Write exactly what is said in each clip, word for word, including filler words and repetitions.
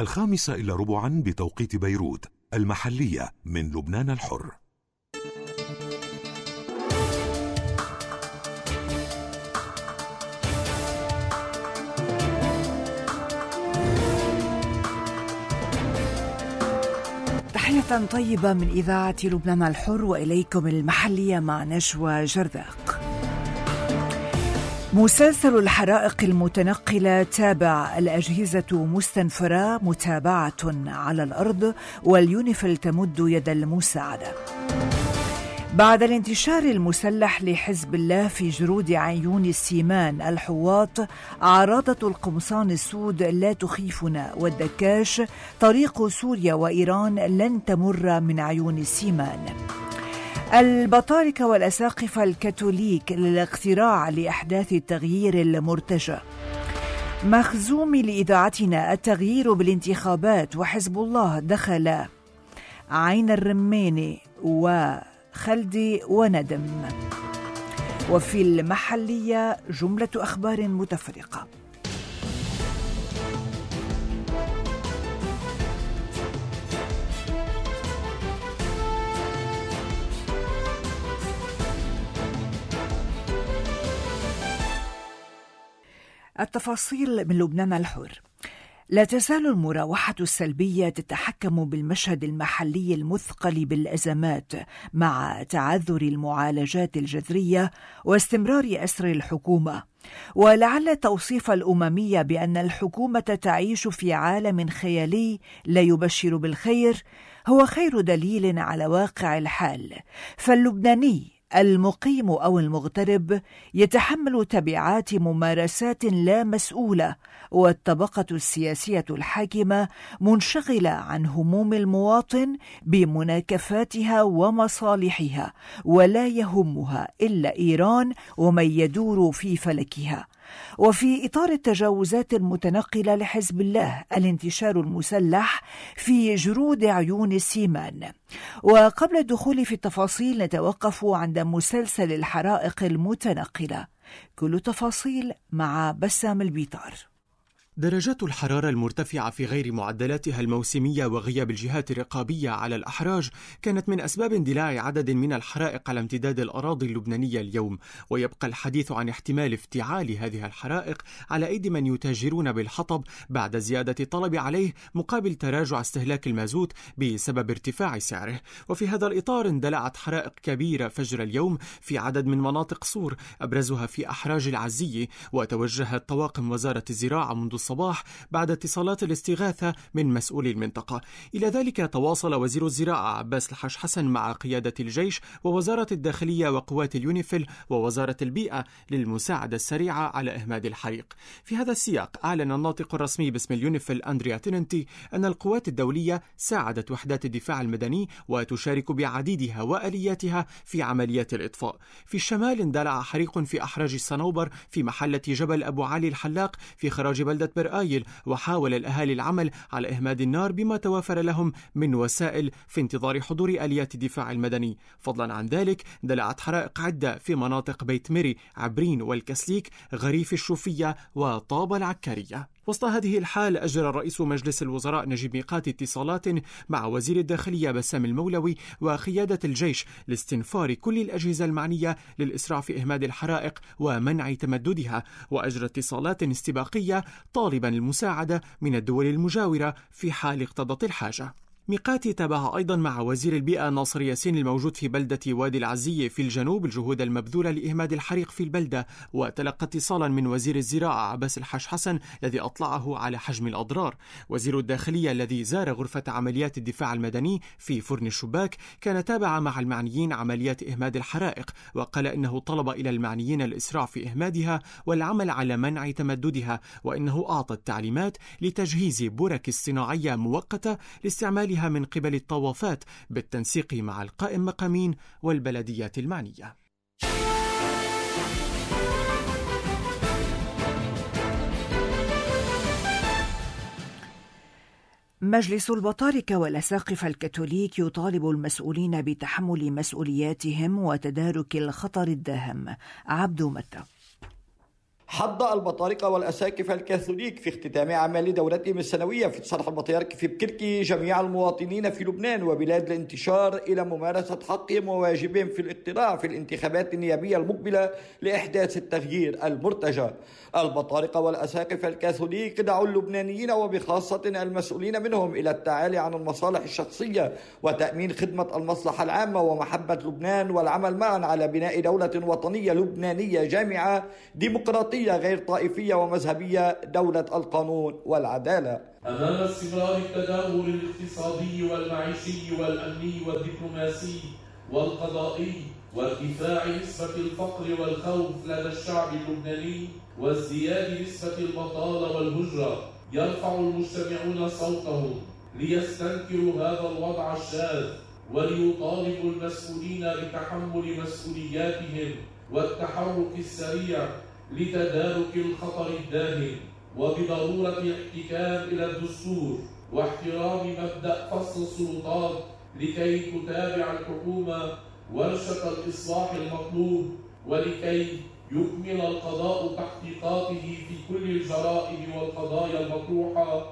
الخامسة إلا ربعا بتوقيت بيروت. المحلية من لبنان الحر. تحية طيبة من إذاعة لبنان الحر، وإليكم المحلية مع نشوى جرداق. مسلسل الحرائق المتنقلة تابع الأجهزة مستنفرة، متابعة على الأرض، واليونيفيل تمد يد المساعدة. بعد الانتشار المسلح لحزب الله في جرود عيون السيمان الحواط، عراضة القمصان السود لا تخيفنا، والدكاش طريق سوريا وإيران لن تمر من عيون السيمان. البطاركة والأساقفة الكاثوليك للاقتراع لإحداث التغيير المرتجى. مخزوم لإذاعتنا التغيير بالانتخابات، وحزب الله دخل عين الرماني وخلدي وندم. وفي المحلية جملة أخبار متفرقة. التفاصيل من لبنان الحر. لا تزال المراوحة السلبية تتحكم بالمشهد المحلي المثقل بالأزمات، مع تعذر المعالجات الجذرية واستمرار أسر الحكومة. ولعل توصيف الأممية بأن الحكومة تعيش في عالم خيالي لا يبشر بالخير هو خير دليل على واقع الحال. فاللبناني المقيم أو المغترب يتحمل تبعات ممارسات لا مسؤولة، والطبقة السياسية الحاكمة منشغلة عن هموم المواطن بمناكفاتها ومصالحها، ولا يهمها إلا إيران ومن يدور في فلكها. وفي إطار التجاوزات المتنقلة لحزب الله الانتشار المسلح في جرود عيون السيمان. وقبل الدخول في التفاصيل نتوقف عند مسلسل الحرائق المتنقلة. كل تفاصيل مع بسام البيطار. درجات الحرارة المرتفعة في غير معدلاتها الموسمية وغياب الجهات الرقابية على الأحراج كانت من أسباب اندلاع عدد من الحرائق على امتداد الأراضي اللبنانية اليوم، ويبقى الحديث عن احتمال افتعال هذه الحرائق على أيدي من يتاجرون بالحطب بعد زيادة الطلب عليه مقابل تراجع استهلاك المازوت بسبب ارتفاع سعره. وفي هذا الإطار اندلعت حرائق كبيرة فجر اليوم في عدد من مناطق صور، أبرزها في أحراج العزية. وتوجهت طواقم وزارة الزراعة منذ الصباح بعد اتصالات الاستغاثة من مسؤولي المنطقة. إلى ذلك تواصل وزير الزراعة عباس الحاج حسن مع قيادة الجيش ووزارة الداخلية وقوات اليونيفيل ووزارة البيئة للمساعدة السريعة على إهماد الحريق. في هذا السياق أعلن الناطق الرسمي باسم اليونيفيل أندريا تيننتي أن القوات الدولية ساعدت وحدات الدفاع المدني وتشارك بعديدها وآلياتها في عمليات الإطفاء. في الشمال اندلع حريق في أحراج الصنوبر في محلة جبل أبو علي الحلاق في خراج بلدة برآيل، وحاول الأهالي العمل على إهماد النار بما توافر لهم من وسائل في انتظار حضور آليات الدفاع المدني. فضلا عن ذلك اندلعت حرائق عدة في مناطق بيت ميري، عبرين والكسليك، غريف الشوفية وطابة العكارية. وسط هذه الحال أجرى رئيس مجلس الوزراء نجيب ميقاتي اتصالات مع وزير الداخلية بسام المولوي وقيادة الجيش لاستنفار كل الأجهزة المعنية للإسراع في إهماد الحرائق ومنع تمددها، وأجرى اتصالات استباقية طالبا المساعدة من الدول المجاورة في حال اقتضت الحاجة. ميقاتي تابع أيضا مع وزير البيئة ناصر ياسين الموجود في بلدة وادي العزية في الجنوب الجهود المبذولة لإهماد الحريق في البلدة، وتلقى اتصالا من وزير الزراعة عباس الحاج حسن الذي أطلعه على حجم الأضرار. وزير الداخلية الذي زار غرفة عمليات الدفاع المدني في فرن الشباك كان تابع مع المعنيين عمليات إهماد الحرائق، وقال إنه طلب إلى المعنيين الإسراع في إهمادها والعمل على منع تمددها، وإنه أعطى التعليمات لتجهيز برك اصطناعية مؤقتة لاستعمال من قبل الطوافات بالتنسيق مع القائم مقامين والبلديات المعنية. مجلس البطاركة والأساقفة الكاثوليك يطالب المسؤولين بتحمل مسؤولياتهم وتدارك الخطر الداهم. عبد متى. حض البطارقة والأساقفة الكاثوليك في اختتام أعمال دورتهم السنوية في صرح البطريرك في بكركي جميع المواطنين في لبنان وبلاد الانتشار إلى ممارسة حقهم وواجبهم في الاقتراع في الانتخابات النيابية المقبلة لإحداث التغيير المرتجى. البطارقة والأساقفة الكاثوليك دعوا اللبنانيين وبخاصة المسؤولين منهم إلى التعالي عن المصالح الشخصية وتأمين خدمة المصلحة العامة ومحبة لبنان والعمل معا على بناء دولة وطنية لبنانية جامعة ديمقراطية غير طائفية ومذهبية، دولة القانون والعدالة. أمام استمرار التدهور الاقتصادي والمعيشي والأمني والدبلوماسي والقضائي وارتفاع نسبة الفقر والخوف لدى الشعب اللبناني وازدياد نسبة البطالة والهجرة، يرفع المجتمعون صوتهم ليستنكروا هذا الوضع الشاذ وليطالبوا المسؤولين بتحمل مسؤولياتهم والتحرك السريع لتدارك الخطر الداهم وبضرورة الاحتكام إلى الدستور واحترام مبدأ فصل السلطات لكي تتابع الحكومة ورشة الإصلاح المطلوب ولكي يكمل القضاء تحقيقاته في كل الجرائم والقضايا المطروحة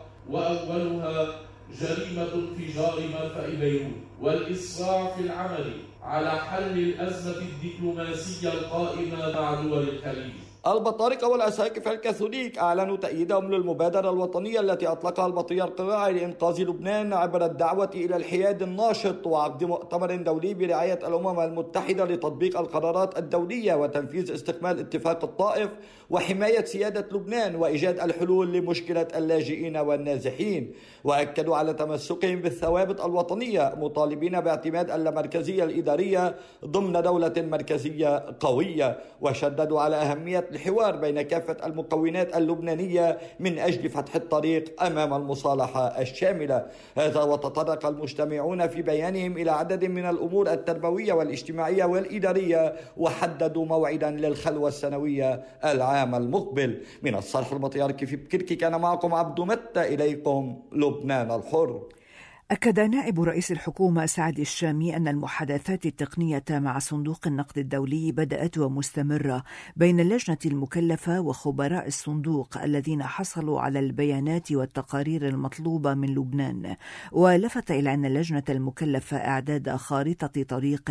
وأولها جريمة انفجار مرفأ بيروت، والإسراع في العمل على حل الأزمة الدبلوماسية القائمة مع دول الخليج. البطارقة والأساقفة الكاثوليك أعلنوا تأييدهم للمبادرة الوطنية التي أطلقها البطريرك الراعي لإنقاذ لبنان عبر الدعوة إلى الحياد الناشط وعقد مؤتمر دولي برعاية الأمم المتحدة لتطبيق القرارات الدولية وتنفيذ استكمال اتفاق الطائف وحماية سيادة لبنان وإيجاد الحلول لمشكلة اللاجئين والنازحين. وأكدوا على تمسكهم بالثوابت الوطنية مطالبين باعتماد اللامركزية الإدارية ضمن دولة مركزية قوية، وشددوا على أهمية الحوار بين كافة المكونات اللبنانية من أجل فتح الطريق أمام المصالحة الشاملة. هذا وتطرق المجتمعون في بيانهم إلى عدد من الأمور التربوية والاجتماعية والإدارية وحددوا موعدا للخلوة السنوية العام المقبل. من الصرح البطريركي في بكركي كان معكم عبد متى، إليكم لبنان الحر. أكد نائب رئيس الحكومة سعد الشامي أن المحادثات التقنية مع صندوق النقد الدولي بدأت ومستمرة بين اللجنة المكلفة وخبراء الصندوق الذين حصلوا على البيانات والتقارير المطلوبة من لبنان، ولفت إلى أن اللجنة المكلفة إعداد خارطة طريق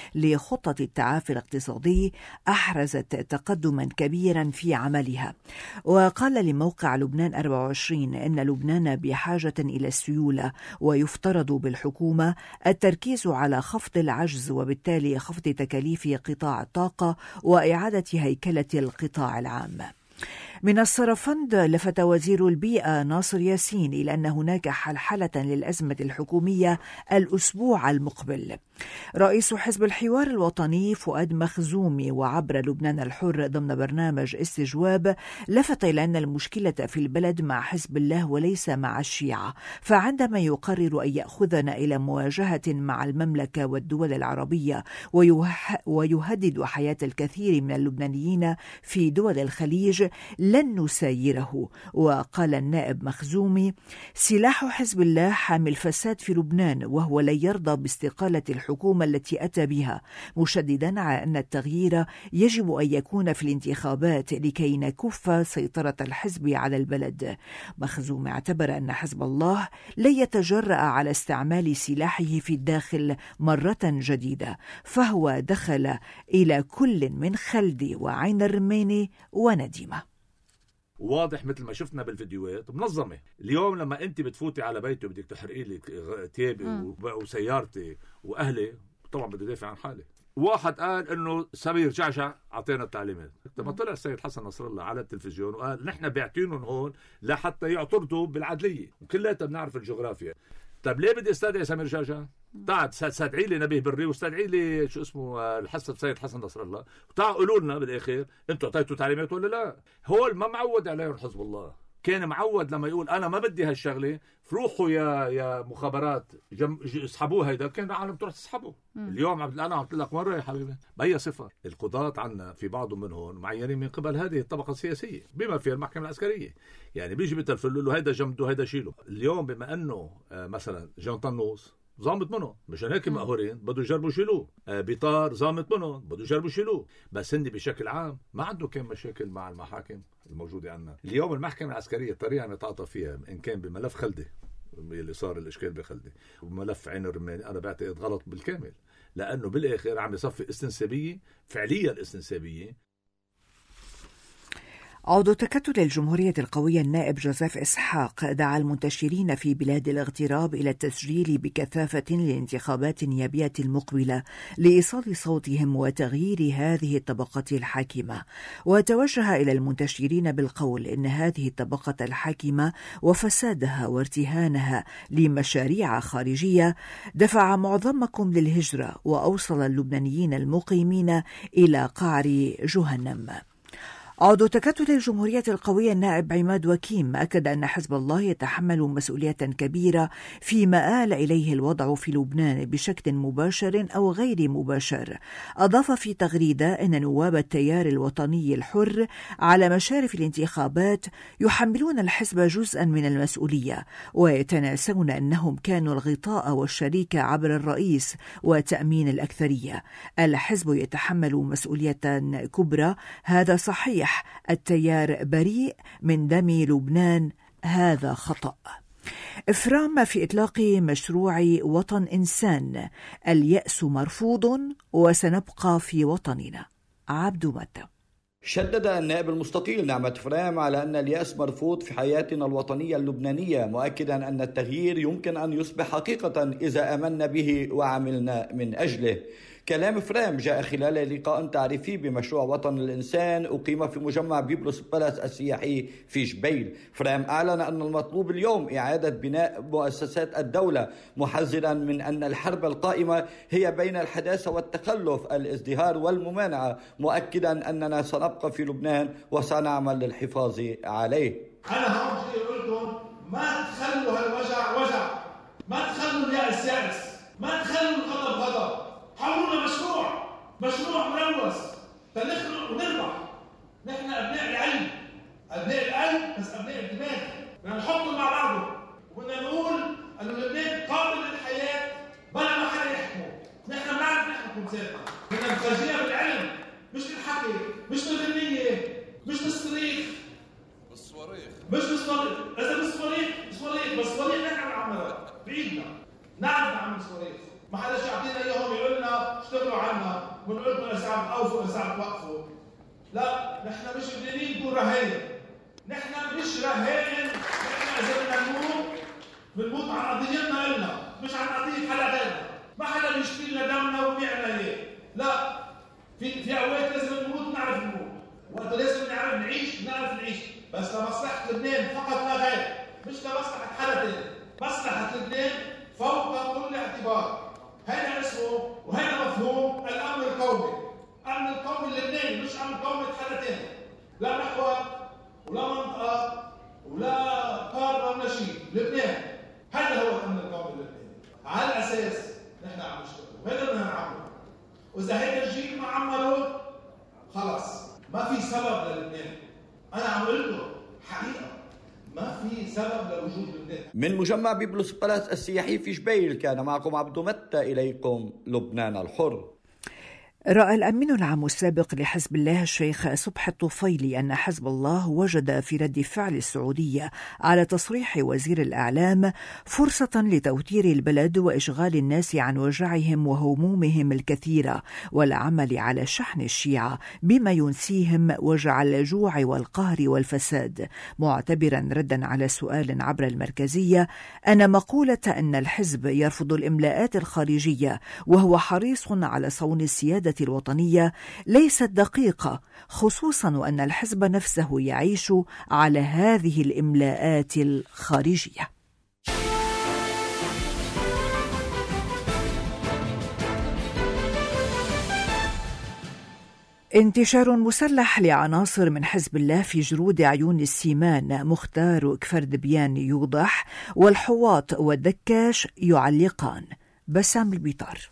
لخطة التعافي الاقتصادي أحرزت تقدما كبيرا في عملها. وقال لموقع لبنان أربعة وعشرين إن لبنان بحاجة إلى السيولة ويفترض بالحكومة التركيز على خفض العجز وبالتالي خفض تكاليف قطاع الطاقة وإعادة هيكلة القطاع العام. من السرفند لفت وزير البيئة ناصر ياسين إلى أن هناك حلحلة للأزمة الحكومية الأسبوع المقبل. رئيس حزب الحوار الوطني فؤاد مخزومي وعبر لبنان الحر ضمن برنامج استجواب لفت إلى أن المشكلة في البلد مع حزب الله وليس مع الشيعة، فعندما يقرر أن يأخذنا إلى مواجهة مع المملكة والدول العربية ويهدد حياة الكثير من اللبنانيين في دول الخليج لن نسايره. وقال النائب مخزومي: سلاح حزب الله حامي الفساد في لبنان وهو لن يرضى باستقالة الحكومة التي أتى بها، مشددا على أن التغيير يجب أن يكون في الانتخابات لكي نكف سيطرة الحزب على البلد. مخزومي اعتبر أن حزب الله لن يتجرأ على استعمال سلاحه في الداخل مرة جديدة، فهو دخل إلى كل من خلدي وعين الرميني ونديمة. واضح مثل ما شفنا بالفيديوهات منظمة. اليوم لما أنت بتفوتي على بيتي وبدك تحرقي لي تيابي وسيارتي وأهلي، طبعا بدي دافع عن حالي. واحد قال إنه سمير جعجع أعطينا التعليمات. لما طلع السيد حسن نصر الله على التلفزيون وقال نحن بيعطينهم هون لحتى يعترضوا بالعدلية، وكلنا بنعرف الجغرافيا. طب ليه بدي استدعي سمير جعجع؟ تعال استدعي لي نبيه بري واستدعي لي شو اسمه الحسن السيد حسن نصر الله، وتعالوا قولوا لنا بالاخير انتوا اعطيتوا تعليمات ولا لا؟ هو ما معود عليهم حزب الله، كان معود لما يقول انا ما بدي هالشغله روحوا يا يا مخابرات اسحبوه، هيدا كان العالم تروح تسحبه. اليوم انا عم لك مره يا حبيبي بأي صفه. القضاة عنا في بعض منهم معينين من قبل هذه الطبقه السياسيه بما فيها المحكمه العسكريه، يعني بيجي بتلفل له هيدا جمده هيدا شيله. اليوم بما انه مثلا جان طنوس ظامت منهم، مشان هيك مقهورين بده يجربوا يشيلوه. آه بيطار ظامت منهم بده يجربوا يشيلوه. بس هندي بشكل عام ما عنده كان مشاكل مع المحاكم الموجودة عندنا اليوم. المحكمة العسكرية الطريقة اللي تعاطى فيها إن كان بملف خلدي اللي صار الإشكال بخلدي وملف عين الرماني، أنا بعتقد غلط بالكامل، لأنه بالآخر عم يصفي استنسابية فعلية. الاستنسابية عضو تكتل الجمهورية القوية النائب جوزيف إسحاق دعا المنتشرين في بلاد الاغتراب إلى التسجيل بكثافة للانتخابات النيابية المقبلة لإيصال صوتهم وتغيير هذه الطبقة الحاكمة، وتوجه إلى المنتشرين بالقول إن هذه الطبقة الحاكمة وفسادها وارتهانها لمشاريع خارجية دفع معظمكم للهجرة وأوصل اللبنانيين المقيمين إلى قعر جهنم. عضو تكتل الجمهورية القوية النائب عماد وكيم أكد أن حزب الله يتحمل مسؤولية كبيرة فيما آل إليه الوضع في لبنان بشكل مباشر أو غير مباشر. أضاف في تغريدة أن نواب التيار الوطني الحر على مشارف الانتخابات يحملون الحزب جزءا من المسؤولية ويتناسون أنهم كانوا الغطاء والشريك عبر الرئيس وتأمين الأكثرية. الحزب يتحمل مسؤولية كبرى، هذا صحيح، التيار بريء من دم لبنان، هذا خطأ. إفرام في إطلاق مشروع وطن إنسان، اليأس مرفوض وسنبقى في وطننا. عبد متى. شدد النائب المستقيل نعمة فرام على أن اليأس مرفوض في حياتنا الوطنية اللبنانية، مؤكدا أن التغيير يمكن أن يصبح حقيقة إذا آمنا به وعملنا من أجله. كلام فرام جاء خلال لقاء تعريفي بمشروع وطن الإنسان أقيم في مجمع بيبلوس بالاس السياحي في جبيل. فرام أعلن أن المطلوب اليوم إعادة بناء مؤسسات الدولة، محذرا من أن الحرب القائمة هي بين الحداثة والتخلف، الازدهار والممانعة، مؤكدا أننا سنبقى في لبنان وسنعمل للحفاظ عليه. أنا هون أقول لكم ما تخلوا هالوجع وجع، ما تخلوا اليأس يأس، ما تخلوا الغضب غضب. حولونا مشروع مشروع ملوث تنخلق ونربح. نحن أبناء العلم، أبناء القلب، بس أبناء الدماغ. بدنا نحطهم مع بعضهم وبدنا نقول أن لبنان قابل للحياة بلا ما حدا يحكمه. نحن بنعرف نحكم ذاتنا، بدنا نخرجيها بالعلم، مش بالحكي، مش بالغنية، مش بالصريخ، بالصواريخ، مش بالصواريخ. إذا بالصواريخ صواريخ، بس صواريخ نحن بنعملها بإيدنا، نعرف نعمل صواريخ. ما حدا يعطينا اياهم يقول لنا اشتغلوا عنا ونقول لكم اسعار توقفوا اسعار توقفوا. لا، نحن مش قادرين نكون رهائن، نحن مش رهائن. نحن اذا بدنا نموت بنموت عن قضيتنا النا، مش عن قضيه حدا غيرنا. ما حدا بيشتري لنا دمنا وبيعنا اياه، لا. في في اوقات لازم نموت نعرف نموت، وقت لازم نعرف نعيش نعرف نعيش، بس لمصلحه لبنان فقط لا غير، مش لمصلحه حدا ثاني. مصلحه لبنان فوق كل اعتبار. هذا اسمه وهذا مفهوم الامن القومي. الامن القومي اللبناني، مش امن قومي حدا ثاني، لا محور ولا منطقه ولا قاره ولا شيء. لبنان هذا هو الامن القومي اللبناني. على الاساس نحن عم نشتغل وهذا بدنا نعمله. واذا هيدا الجيل ما عمله خلص ما في سبب للبنان. انا عم اقول لكم حقيقه ما في سبب لوجود لبنان. من مجمع بيبلوس بالاس السياحي في جبيل كان معكم عبد متى، إليكم لبنان الحر. رأى الأمين العام السابق لحزب الله الشيخ صبحي الطفيلي أن حزب الله وجد في رد فعل السعودية على تصريح وزير الإعلام فرصة لتوتير البلد وإشغال الناس عن وجعهم وهمومهم الكثيرة والعمل على شحن الشيعة بما ينسيهم وجع الجوع والقهر والفساد، معتبرا ردا على سؤال عبر المركزية أن مقولة أن الحزب يرفض الإملاءات الخارجية وهو حريص على صون السيادة الوطنية ليست دقيقة، خصوصا وأن الحزب نفسه يعيش على هذه الإملاءات الخارجية. انتشار مسلح لعناصر من حزب الله في جرود عيون السيمان مختار كفردبيان يوضح، والحواط والدكاش يعلقان. بسام البيطار.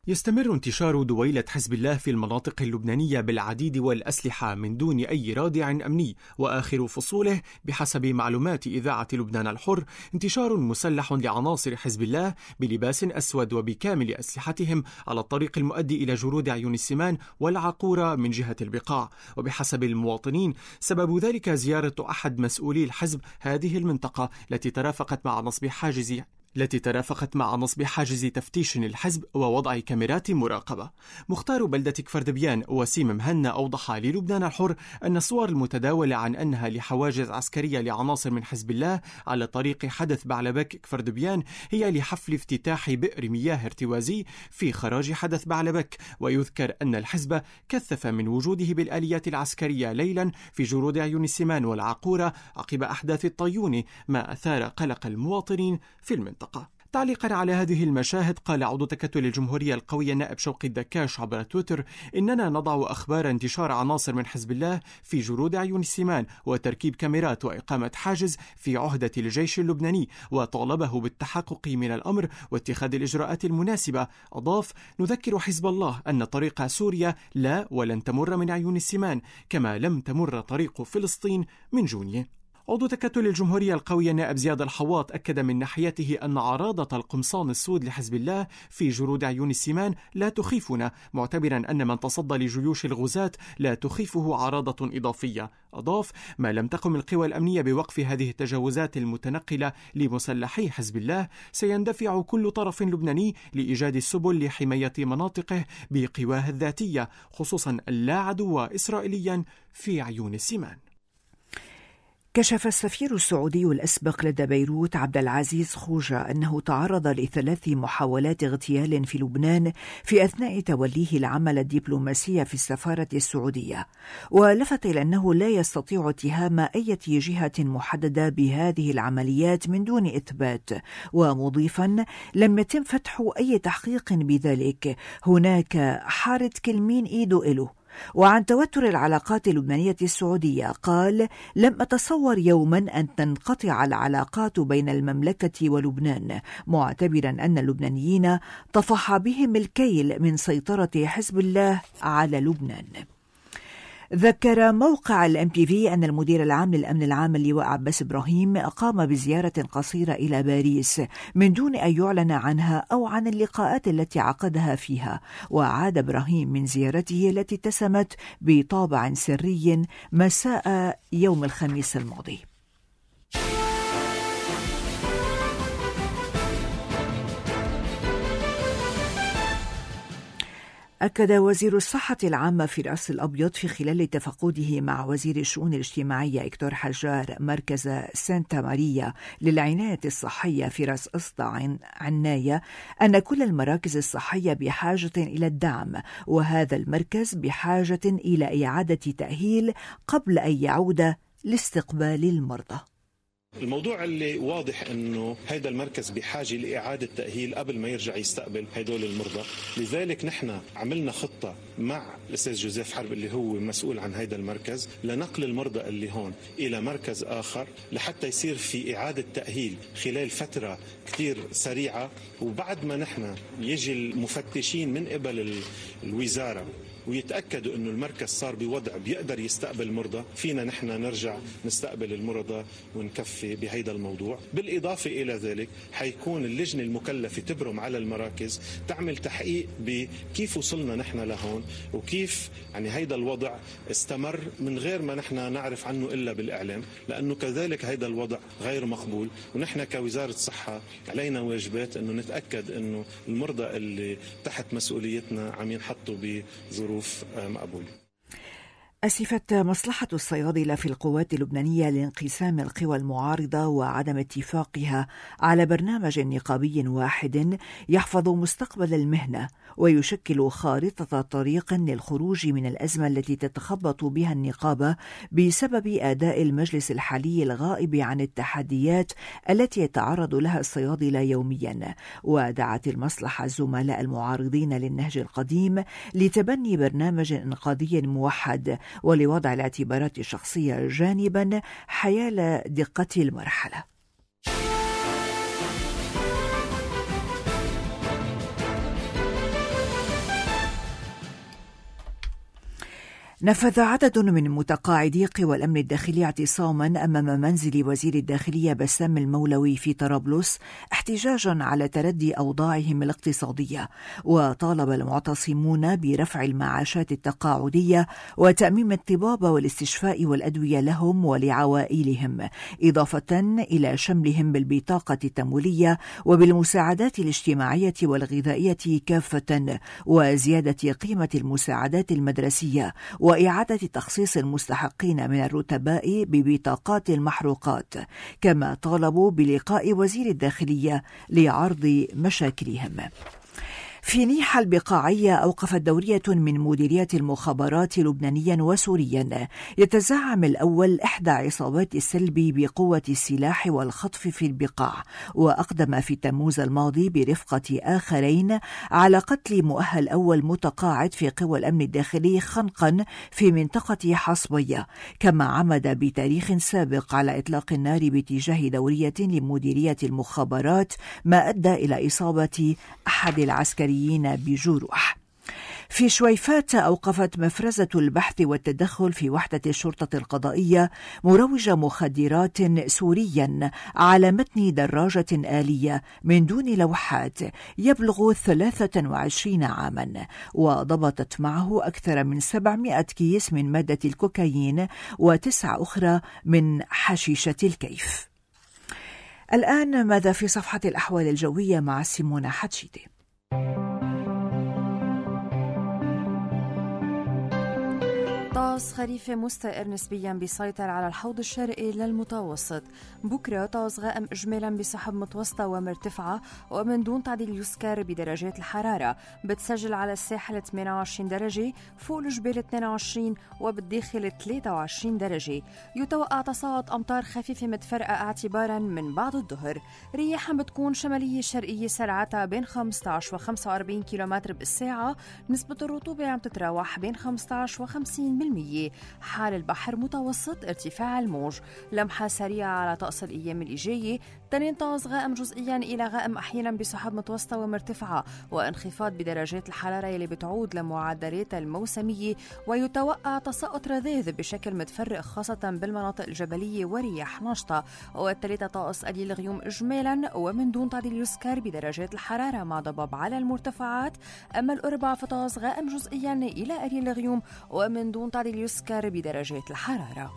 يستمر انتشار دويلة حزب الله في المناطق اللبنانية بالعديد والأسلحة من دون أي رادع أمني، وآخر فصوله بحسب معلومات إذاعة لبنان الحر انتشار مسلح لعناصر حزب الله بلباس أسود وبكامل أسلحتهم على الطريق المؤدي إلى جرود عيون السمان والعقورة من جهة البقاع. وبحسب المواطنين سبب ذلك زيارة أحد مسؤولي الحزب هذه المنطقة التي ترافقت مع نصب حاجز التي ترافقت مع نصب حاجز تفتيش الحزب ووضع كاميرات مراقبة. مختار بلدة كفردبيان وسيم مهنا أوضح للبنان الحر أن الصور المتداولة عن أنها لحواجز عسكرية لعناصر من حزب الله على طريق حدث بعلبك كفردبيان هي لحفل افتتاح بئر مياه ارتوازي في خراج حدث بعلبك. ويذكر أن الحزب كثف من وجوده بالآليات العسكرية ليلا في جرود عيون السمان والعقورة عقب أحداث الطيون، ما أثار قلق المواطنين في المنطقة. تعليقا على هذه المشاهد قال عضو تكتل الجمهورية القوية النائب شوقي الدكاش عبر تويتر: إننا نضع أخبار انتشار عناصر من حزب الله في جرود عيون السمان وتركيب كاميرات وإقامة حاجز في عهدة الجيش اللبناني، وطالبه بالتحقق من الأمر واتخاذ الإجراءات المناسبة. أضاف: نذكر حزب الله أن طريق سوريا لا ولن تمر من عيون السمان، كما لم تمر طريق فلسطين من جونية. عضو تكتل الجمهورية القوية النائب زياد الحواط أكد من ناحيته أن عراضة القمصان السود لحزب الله في جرود عيون السمان لا تخيفنا، معتبرا أن من تصدى لجيوش الغزاة لا تخيفه عراضة إضافية. أضاف: ما لم تقم القوى الأمنية بوقف هذه التجاوزات المتنقلة لمسلحي حزب الله سيندفع كل طرف لبناني لإيجاد السبل لحماية مناطقه بقواه الذاتية، خصوصا اللا عدو إسرائيليا في عيون السمان. كشف السفير السعودي الأسبق لدى بيروت عبد العزيز خوجة أنه تعرض لثلاث محاولات اغتيال في لبنان في أثناء توليه العمل الدبلوماسي في السفارة السعودية، ولفت إلى أنه لا يستطيع اتهام أي جهة محددة بهذه العمليات من دون إثبات، ومضيفا: لم يتم فتح أي تحقيق بذلك، هناك حارة كلمين إيدو إلو. وعن توتر العلاقات اللبنانية السعودية قال: لم أتصور يوما أن تنقطع العلاقات بين المملكة ولبنان، معتبرا أن اللبنانيين طفح بهم الكيل من سيطرة حزب الله على لبنان. ذكر موقع الام بي في أن المدير العام للأمن العام اللواء عباس إبراهيم قام بزيارة قصيرة إلى باريس من دون أن يعلن عنها أو عن اللقاءات التي عقدها فيها، وعاد إبراهيم من زيارته التي اتسمت بطابع سري مساء يوم الخميس الماضي. أكد وزير الصحة العامة فراس الأبيض في خلال تفقده مع وزير الشؤون الاجتماعية إكتور حجار مركز سانتا ماريا للعناية الصحية في راس أسطى عناية أن كل المراكز الصحية بحاجة إلى الدعم، وهذا المركز بحاجة إلى إعادة تأهيل قبل أن يعود لاستقبال المرضى. الموضوع اللي واضح انه هيدا المركز بحاجه لاعاده تاهيل قبل ما يرجع يستقبل هدول المرضى، لذلك نحن عملنا خطه مع الاستاذ جوزيف حرب اللي هو مسؤول عن هيدا المركز لنقل المرضى اللي هون الى مركز اخر لحتى يصير في اعاده تاهيل خلال فتره كثير سريعه، وبعد ما نحن يجي المفتشين من قبل الوزاره ويتأكدوا أنه المركز صار بوضع بيقدر يستقبل مرضى، فينا نحن نرجع نستقبل المرضى ونكفي بهيدا الموضوع. بالإضافة إلى ذلك حيكون اللجنة المكلفة تبرم على المراكز تعمل تحقيق بكيف وصلنا نحن لهون وكيف يعني هيدا الوضع استمر من غير ما نحن نعرف عنه إلا بالإعلام، لأنه كذلك هيدا الوضع غير مقبول، ونحن كوزارة صحة علينا واجبات أنه نتأكد أنه المرضى اللي تحت مسؤوليتنا عم ينحطوا بظروف مقبول. أسفت مصلحة الصيادلة في القوات اللبنانية لانقسام القوى المعارضة وعدم اتفاقها على برنامج نقابي واحد يحفظ مستقبل المهنة ويشكل خارطة طريق للخروج من الأزمة التي تتخبط بها النقابة بسبب أداء المجلس الحالي الغائب عن التحديات التي يتعرض لها الصيادلة يوميا. ودعت المصلحة الزملاء المعارضين للنهج القديم لتبني برنامج إنقاذي موحد ولوضع الاعتبارات الشخصية جانبا حيال دقة المرحلة. نفذ عدد من متقاعدي قوى الأمن الداخلي اعتصاما أمام منزل وزير الداخلية بسام المولوي في طرابلس احتجاجا على تردي أوضاعهم الاقتصادية، وطالب المعتصمون برفع المعاشات التقاعدية وتأميم الطبابة والاستشفاء والأدوية لهم ولعوائلهم، إضافة إلى شملهم بالبطاقة التمويلية وبالمساعدات الاجتماعية والغذائية كافة، وزيادة قيمة المساعدات المدرسية، وإعادة تخصيص المستحقين من الرتباء ببطاقات المحروقات. كما طالبوا بلقاء وزير الداخلية لعرض مشاكلهم. في نيحة البقاعية أوقفت دورية من مديريات المخابرات لبنانيا وسوريا يتزعم الأول إحدى عصابات السلب بقوة السلاح والخطف في البقاع، وأقدم في تموز الماضي برفقة آخرين على قتل مؤهل أول متقاعد في قوى الأمن الداخلي خنقا في منطقة حصبية. كما عمد بتاريخ سابق على إطلاق النار باتجاه دورية لمديرية المخابرات، ما أدى إلى إصابة أحد العسكريين بجروح. في شويفات أوقفت مفرزة البحث والتدخل في وحدة الشرطة القضائية مروج مخدرات سوريا على متن دراجة آلية من دون لوحات يبلغ ثلاثة وعشرين عاما، وضبطت معه أكثر من سبعمائة كيس من مادة الكوكايين وتسع أخرى من حشيشة الكيف. الآن ماذا في صفحة الأحوال الجوية مع سيمونة حتشيدي؟ طقس خريفي مستقر نسبيا بيسيطر على الحوض الشرقي للمتوسط. بكرة طقس غائم إجمالا بسحب متوسطة ومرتفعة ومن دون تعديل يذكر بدرجات الحرارة. بتسجل على الساحل ثمانية وعشرين درجة، فوق الجبال اثنين وعشرين، وبالداخل ثلاثة وعشرين درجة. يتوقع تساقط أمطار خفيفة متفرقة اعتبارا من بعد الظهر. رياح بتكون شمالية شرقية سرعتها بين خمسة عشر و خمسة وأربعين كيلومتر بالساعة. نسبة الرطوبة عم تتراوح بين خمسة عشر و خمسين بالمية. حال البحر متوسط ارتفاع الموج. لمحة سريعة على طقس الأيام اللي جاية. تنين طقس غائم جزئيا إلى غائم أحيانا بسحب متوسطة ومرتفعة، وانخفاض بدرجات الحرارة اللي بتعود لمعدلات الموسمية. ويتوقع تساقط رذاذ بشكل متفرق خاصة بالمناطق الجبلية ورياح نشطة. والثلاثة طقس قليل غيوم إجمالا ومن دون تعديل يذكر بدرجات الحرارة مع ضباب على المرتفعات. أما الأربعاء فطقس غائم جزئيا إلى قليل غيوم ومن دون تعديل يذكر بدرجات الحرارة.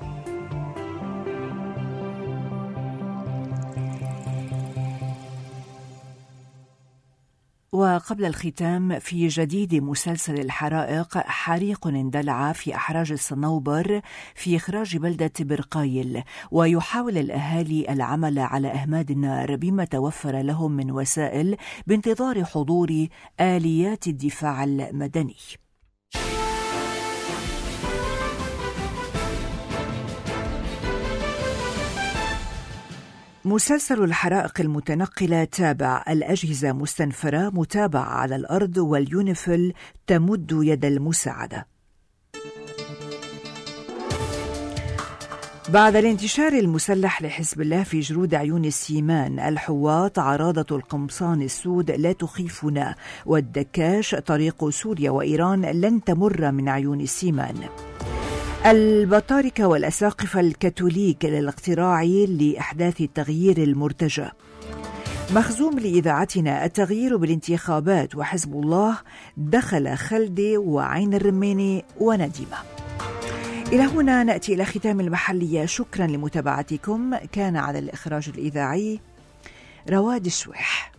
وقبل الختام، في جديد مسلسل الحرائق، حريق اندلع في أحراج الصنوبر في إخراج بلدة برقايل، ويحاول الأهالي العمل على إهماد النار بما توفر لهم من وسائل بانتظار حضور آليات الدفاع المدني. مسلسل الحرائق المتنقلة تابع، الأجهزة مستنفرة، متابعة على الأرض، واليونيفيل تمد يد المساعدة. بعد الانتشار المسلح لحزب الله في جرود عيون السيمان، الحواط عراضة القمصان السود لا تخيفنا، والدكاش طريق سوريا وإيران لن تمر من عيون السيمان. البطاركة والأساقفة الكاثوليك للاقتراع لإحداث التغيير المرتجى. مخزوم لإذاعتنا، التغيير بالانتخابات، وحزب الله دخل خلدي وعين الرماني ونديمة. إلى هنا نأتي إلى ختام المحلية. شكرا لمتابعتكم. كان على الإخراج الإذاعي رواد الشويح.